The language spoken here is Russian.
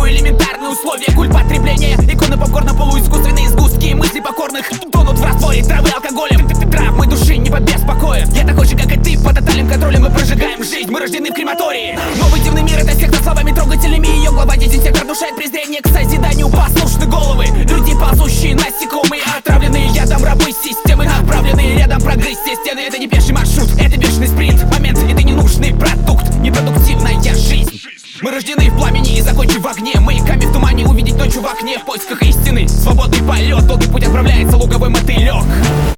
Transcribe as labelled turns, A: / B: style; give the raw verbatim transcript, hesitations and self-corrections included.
A: собой элементарные условия. Культ потребления, иконы попкорна, полуискусственные сгустки мыслей покорных тонут в растворе травы алкоголем. Травмы души не побеспокоят. Я такой же, как и ты, под тотальным контролем мы прожигаем жизнь. Мы рождены в крематории. Новый дивный мир — это секта словами трогательными. Ее глава дезинсектор внушает презрение к созиданию. Послушны головы, люди, ползущие насекомые, отравленные ядом рабы системы, отправленные рядом прогрызть стены. Это не пеший маршрут, это бешеный спринт. Момент, это ненужный продукт, непродуктивная жизнь. Мы рождены в пламени и закончим в огне. Маяками в тумане увидеть ночью в окне. В поисках истины, свободный полет, долгий путь отправляется луговой мотылек.